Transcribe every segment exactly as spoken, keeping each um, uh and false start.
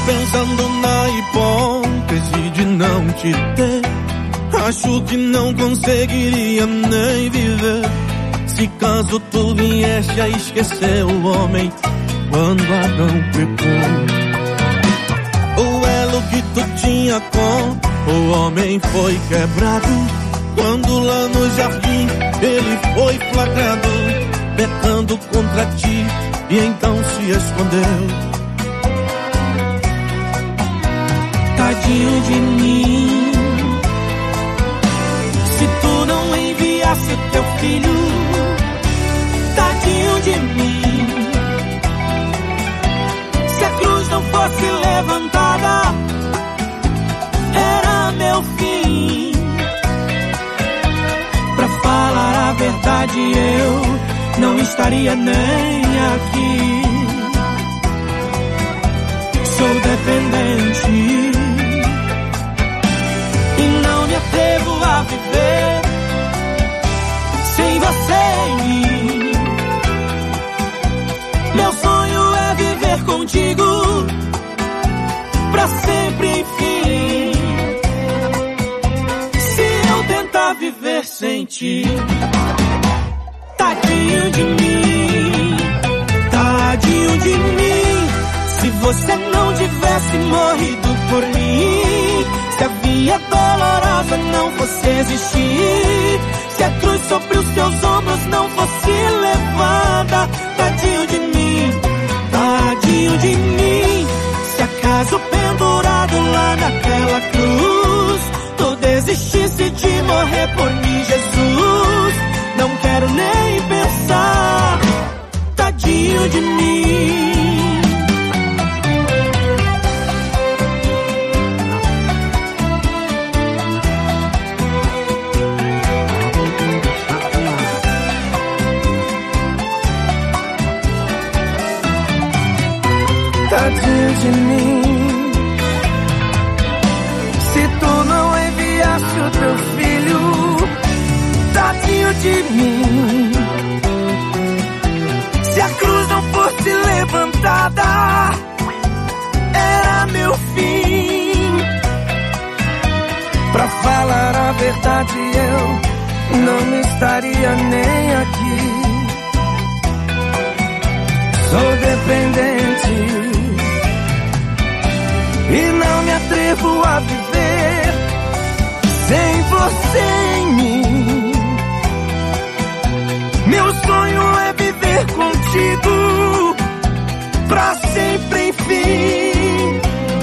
pensando na hipótese de não te ter. Acho que não conseguiria nem viver se caso tu viesse a esquecer o homem quando Adão pecou. O elo que tu tinha com o homem foi quebrado quando lá no jardim ele foi flagrado pecando contra ti e então se escondeu. Tadinho de mim, se tu não enviasse teu filho. Tadinho de mim, se a cruz não fosse levantada, era meu fim. Pra falar a verdade, eu não estaria nem aqui. Sou dependente e não me atrevo a viver sem você em mim. Meu sonho é viver contigo pra sempre, enfim. Se eu tentar viver sem ti, tadinho de mim, tadinho de mim. Se você não tivesse morrido por mim, se a via dolorosa não fosse existir, se a cruz sobre os teus ombros não fosse levada, tadinho de mim, tadinho de mim. Se acaso pendurado lá naquela cruz, tu desistisse de morrer por mim, Jesus, não quero nem pensar, tadinho de mim. Tadinho de mim, se tu não enviasse o teu filho. Tadinho de mim, se a cruz não fosse levantada, era meu fim. Pra falar a verdade, eu não estaria nem aqui. Sou dependente e não me atrevo a viver sem você em mim. Meu sonho é viver contigo pra sempre, enfim.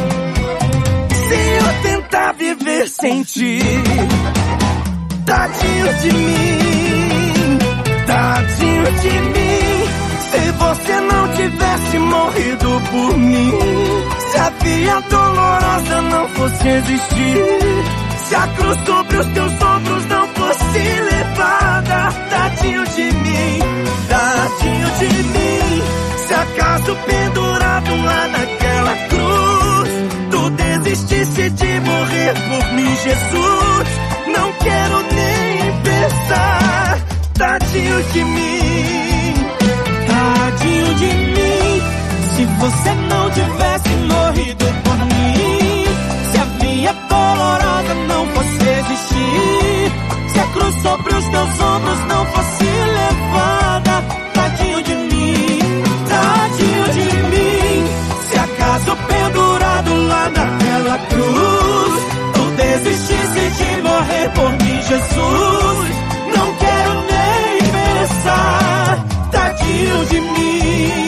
Se eu tentar viver sem ti, tadinho de mim, tadinho de mim. Se você não tivesse morrido por mim, se a via dolorosa não fosse existir, se a cruz sobre os teus ombros não fosse levada, tadinho de mim, tadinho de mim. Se acaso pendurado lá naquela cruz, tu desistisse de morrer por mim, Jesus, não quero nem pensar, tadinho de mim, tadinho de mim. Se você não tivesse morrido por mim, se a via dolorosa não fosse existir, se a cruz sobre os teus ombros não fosse levada, tadinho de mim, tadinho de mim. Se acaso pendurado lá naquela cruz, tu desistisse de morrer por mim, Jesus, não quero nem pensar, tadinho de mim,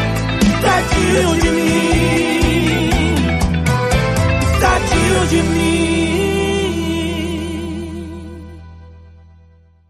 tadinho de mim, tadinho de mim.